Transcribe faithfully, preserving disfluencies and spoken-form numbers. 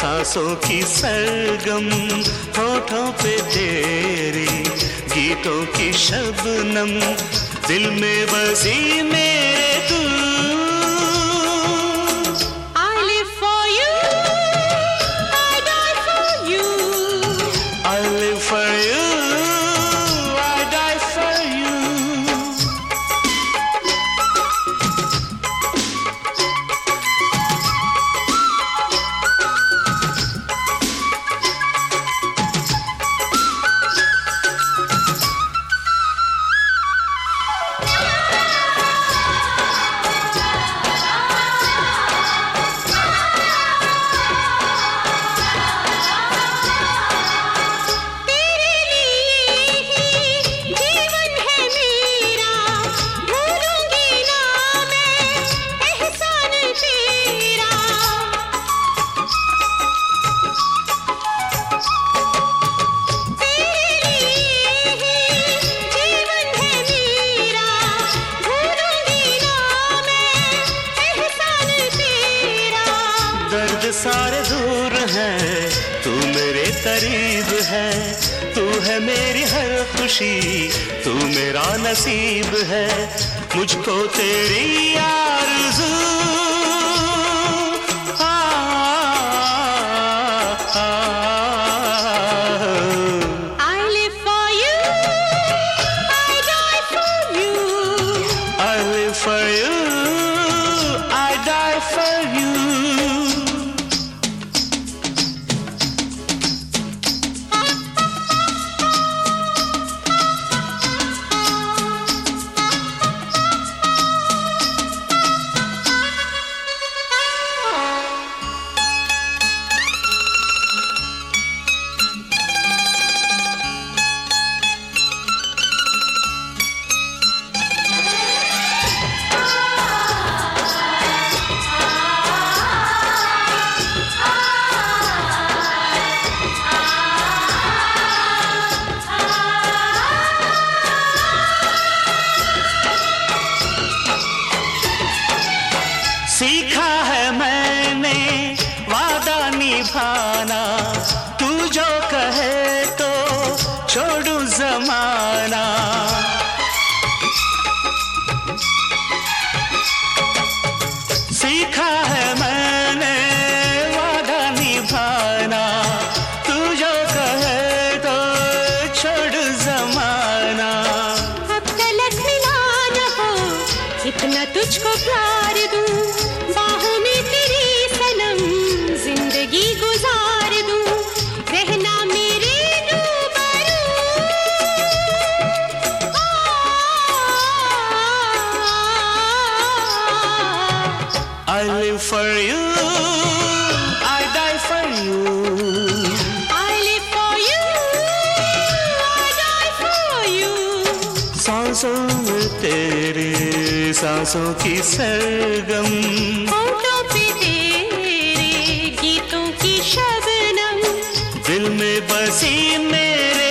सांसों की सरगम, होठों पे तेरी गीतों की शबनम, दिल में बसी मेरे तू। I live for you, I die for you. I live for you, I die for you. दर्द सारे दूर हैं, तू मेरे करीब है, तू है मेरी हर खुशी, तू मेरा नसीब है, मुझको तेरी आरज़ू। आ, आ, आ, I live for you, I die for you. I live for you, I die for you. सीखा है मैंने वादा निभाना, तू जो कहे तो छोड़ू जमाना। सीखा है मैंने वादा निभाना, तू जो कहे तो छोड़ जमाना। अब तलक मिला न हो, इतना तुझको प्यार दूं, बाहों में तेरी सनम जिंदगी गुजार दूं, रहना मेरे रूबरू। I live for you, I die for you. I live for you, I die for you. सांसों में तेरे सांसों की सरगम, होठों पे तेरे गीतों की शबनम, दिल में बसी मेरे